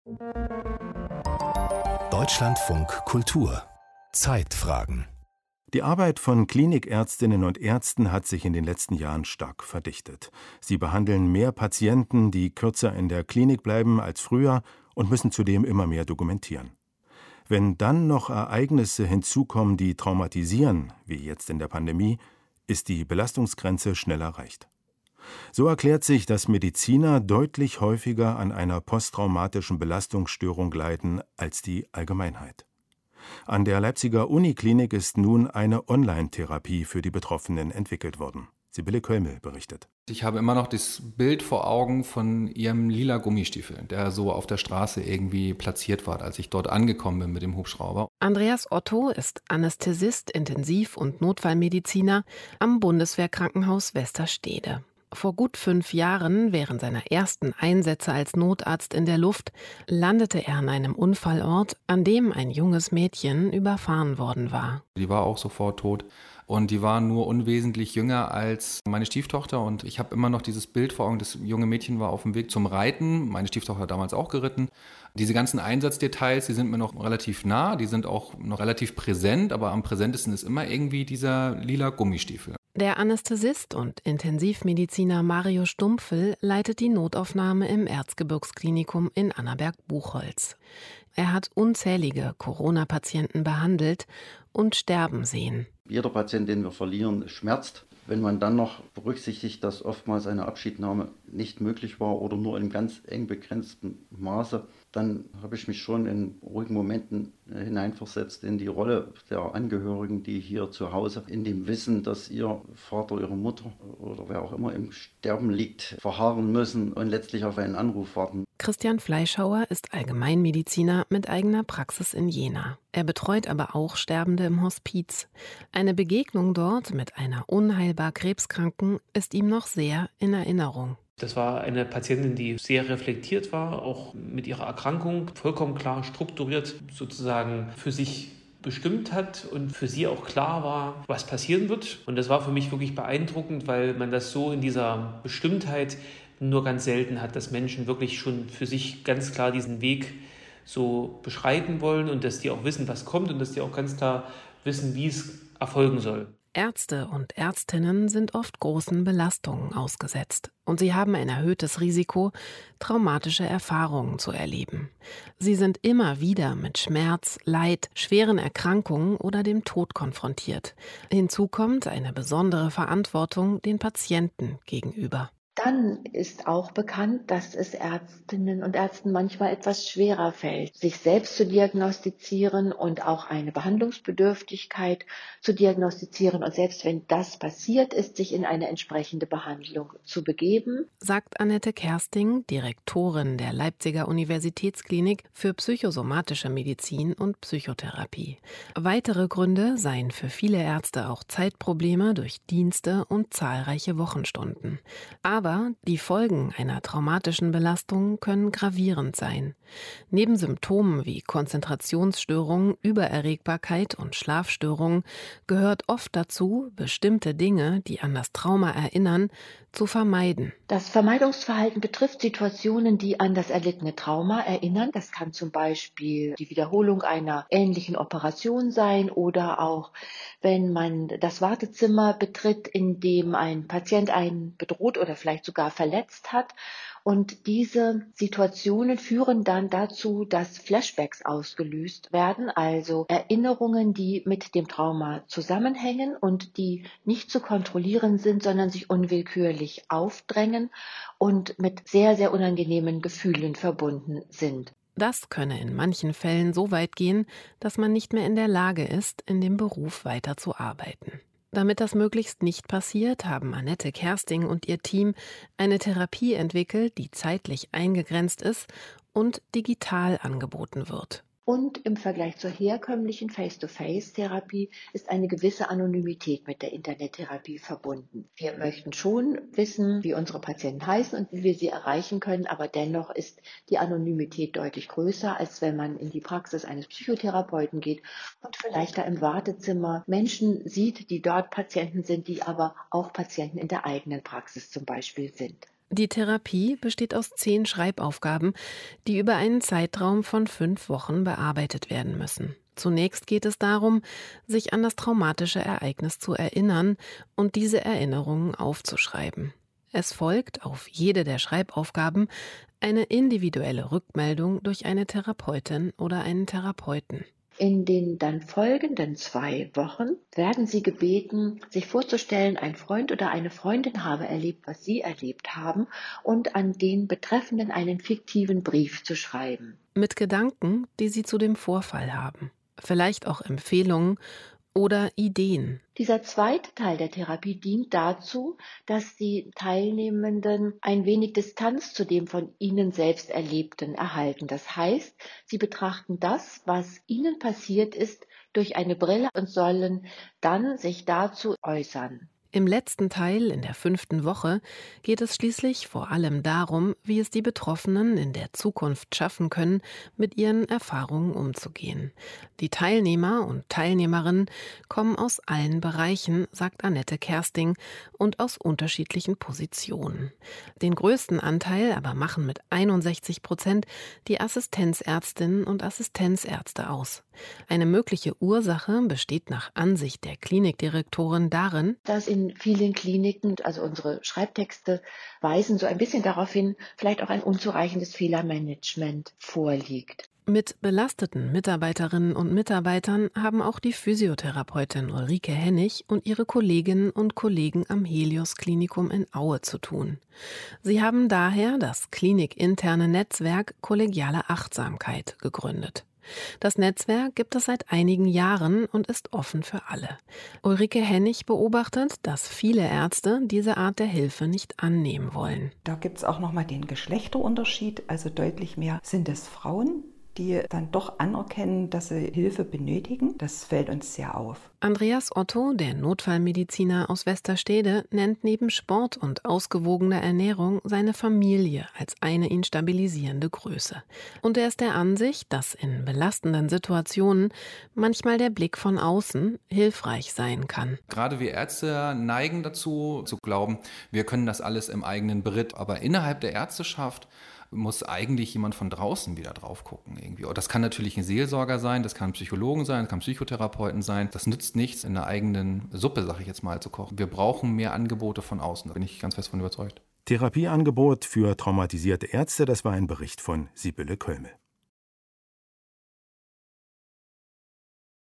Deutschlandfunk Kultur Zeitfragen. Die Arbeit von Klinikärztinnen und Ärzten hat sich in den letzten Jahren stark verdichtet. Sie behandeln mehr Patienten, die kürzer in der Klinik bleiben als früher und müssen zudem immer mehr dokumentieren. Wenn dann noch Ereignisse hinzukommen, die traumatisieren, wie jetzt in der Pandemie, ist die Belastungsgrenze schnell erreicht. So erklärt sich, dass Mediziner deutlich häufiger an einer posttraumatischen Belastungsstörung leiden als die Allgemeinheit. An der Leipziger Uniklinik ist nun eine Online-Therapie für die Betroffenen entwickelt worden. Sibylle Kölmel berichtet. Ich habe immer noch das Bild vor Augen von ihrem lila Gummistiefel, der so auf der Straße irgendwie platziert war, als ich dort angekommen bin mit dem Hubschrauber. Andreas Otto ist Anästhesist, Intensiv- und Notfallmediziner am Bundeswehrkrankenhaus Westerstede. Vor gut 5 Jahren, während seiner ersten Einsätze als Notarzt in der Luft, landete er an einem Unfallort, an dem ein junges Mädchen überfahren worden war. Die war auch sofort tot und die war nur unwesentlich jünger als meine Stieftochter und ich habe immer noch dieses Bild vor Augen, das junge Mädchen war auf dem Weg zum Reiten, meine Stieftochter hat damals auch geritten. Diese ganzen Einsatzdetails, die sind mir noch relativ nah, die sind auch noch relativ präsent, aber am präsentesten ist immer irgendwie dieser lila Gummistiefel. Der Anästhesist und Intensivmediziner Mario Stumpfel leitet die Notaufnahme im Erzgebirgsklinikum in Annaberg-Buchholz. Er hat unzählige Corona-Patienten behandelt und sterben sehen. Jeder Patient, den wir verlieren, schmerzt. Wenn man dann noch berücksichtigt, dass oftmals eine Abschiednahme nicht möglich war oder nur in ganz eng begrenztem Maße, dann habe ich mich schon in ruhigen Momenten hineinversetzt in die Rolle der Angehörigen, die hier zu Hause in dem Wissen, dass ihr Vater, ihre Mutter oder wer auch immer im Sterben liegt, verharren müssen und letztlich auf einen Anruf warten. Christian Fleischhauer ist Allgemeinmediziner mit eigener Praxis in Jena. Er betreut aber auch Sterbende im Hospiz. Eine Begegnung dort mit einer unheilbar Krebskranken ist ihm noch sehr in Erinnerung. Das war eine Patientin, die sehr reflektiert war, auch mit ihrer Erkrankung vollkommen klar strukturiert sozusagen für sich bestimmt hat und für sie auch klar war, was passieren wird. Und das war für mich wirklich beeindruckend, weil man das so in dieser Bestimmtheit nur ganz selten hat, dass Menschen wirklich schon für sich ganz klar diesen Weg so beschreiten wollen und dass die auch wissen, was kommt und dass die auch ganz klar wissen, wie es erfolgen soll. Ärzte und Ärztinnen sind oft großen Belastungen ausgesetzt und sie haben ein erhöhtes Risiko, traumatische Erfahrungen zu erleben. Sie sind immer wieder mit Schmerz, Leid, schweren Erkrankungen oder dem Tod konfrontiert. Hinzu kommt eine besondere Verantwortung den Patienten gegenüber. Dann ist auch bekannt, dass es Ärztinnen und Ärzten manchmal etwas schwerer fällt, sich selbst zu diagnostizieren und auch eine Behandlungsbedürftigkeit zu diagnostizieren. Und selbst wenn das passiert ist, sich in eine entsprechende Behandlung zu begeben. Sagt Annette Kersting, Direktorin der Leipziger Universitätsklinik für psychosomatische Medizin und Psychotherapie. Weitere Gründe seien für viele Ärzte auch Zeitprobleme durch Dienste und zahlreiche Wochenstunden. Aber die Folgen einer traumatischen Belastung können gravierend sein. Neben Symptomen wie Konzentrationsstörungen, Übererregbarkeit und Schlafstörungen gehört oft dazu, bestimmte Dinge, die an das Trauma erinnern, zu vermeiden. Das Vermeidungsverhalten betrifft Situationen, die an das erlittene Trauma erinnern. Das kann zum Beispiel die Wiederholung einer ähnlichen Operation sein oder auch, wenn man das Wartezimmer betritt, in dem ein Patient einen bedroht oder vielleicht sogar verletzt hat. Und diese Situationen führen dann dazu, dass Flashbacks ausgelöst werden, also Erinnerungen, die mit dem Trauma zusammenhängen und die nicht zu kontrollieren sind, sondern sich unwillkürlich aufdrängen und mit sehr, sehr unangenehmen Gefühlen verbunden sind. Das könne in manchen Fällen so weit gehen, dass man nicht mehr in der Lage ist, in dem Beruf weiterzuarbeiten. Damit das möglichst nicht passiert, haben Annette Kersting und ihr Team eine Therapie entwickelt, die zeitlich eingegrenzt ist und digital angeboten wird. Und im Vergleich zur herkömmlichen Face-to-Face-Therapie ist eine gewisse Anonymität mit der Internettherapie verbunden. Wir möchten schon wissen, wie unsere Patienten heißen und wie wir sie erreichen können, aber dennoch ist die Anonymität deutlich größer, als wenn man in die Praxis eines Psychotherapeuten geht und vielleicht da im Wartezimmer Menschen sieht, die dort Patienten sind, die aber auch Patienten in der eigenen Praxis zum Beispiel sind. Die Therapie besteht aus 10 Schreibaufgaben, die über einen Zeitraum von 5 Wochen bearbeitet werden müssen. Zunächst geht es darum, sich an das traumatische Ereignis zu erinnern und diese Erinnerungen aufzuschreiben. Es folgt auf jede der Schreibaufgaben eine individuelle Rückmeldung durch eine Therapeutin oder einen Therapeuten. In den dann folgenden 2 Wochen werden Sie gebeten, sich vorzustellen, ein Freund oder eine Freundin habe erlebt, was Sie erlebt haben, und an den Betreffenden einen fiktiven Brief zu schreiben. Mit Gedanken, die Sie zu dem Vorfall haben. Vielleicht auch Empfehlungen oder Ideen. Dieser zweite Teil der Therapie dient dazu, dass die Teilnehmenden ein wenig Distanz zu dem von ihnen selbst Erlebten erhalten. Das heißt, sie betrachten das, was ihnen passiert ist, durch eine Brille und sollen dann sich dazu äußern. Im letzten Teil, in der 5. Woche, geht es schließlich vor allem darum, wie es die Betroffenen in der Zukunft schaffen können, mit ihren Erfahrungen umzugehen. Die Teilnehmer und Teilnehmerinnen kommen aus allen Bereichen, sagt Annette Kersting, und aus unterschiedlichen Positionen. Den größten Anteil aber machen mit 61% die Assistenzärztinnen und Assistenzärzte aus. Eine mögliche Ursache besteht nach Ansicht der Klinikdirektorin darin, dass in vielen Kliniken, also unsere Schreibtexte weisen so ein bisschen darauf hin, vielleicht auch ein unzureichendes Fehlermanagement vorliegt. Mit belasteten Mitarbeiterinnen und Mitarbeitern haben auch die Physiotherapeutin Ulrike Hennig und ihre Kolleginnen und Kollegen am Helios-Klinikum in Aue zu tun. Sie haben daher das klinikinterne Netzwerk Kollegiale Achtsamkeit gegründet. Das Netzwerk gibt es seit einigen Jahren und ist offen für alle. Ulrike Hennig beobachtet, dass viele Ärzte diese Art der Hilfe nicht annehmen wollen. Da gibt es auch nochmal den Geschlechterunterschied, also deutlich mehr sind es Frauen, die dann doch anerkennen, dass sie Hilfe benötigen. Das fällt uns sehr auf. Andreas Otto, der Notfallmediziner aus Westerstede, nennt neben Sport und ausgewogener Ernährung seine Familie als eine ihn stabilisierende Größe. Und er ist der Ansicht, dass in belastenden Situationen manchmal der Blick von außen hilfreich sein kann. Gerade wir Ärzte neigen dazu, zu glauben, wir können das alles im eigenen Beritt. Aber innerhalb der Ärzteschaft muss eigentlich jemand von draußen wieder drauf gucken irgendwie. Das kann natürlich ein Seelsorger sein, das kann ein Psychologen sein, das kann Psychotherapeuten sein. Das nützt nichts, in der eigenen Suppe, sag ich jetzt mal, zu kochen. Wir brauchen mehr Angebote von außen, da bin ich ganz fest von überzeugt. Therapieangebot für traumatisierte Ärzte, das war ein Bericht von Sibylle Kölmel.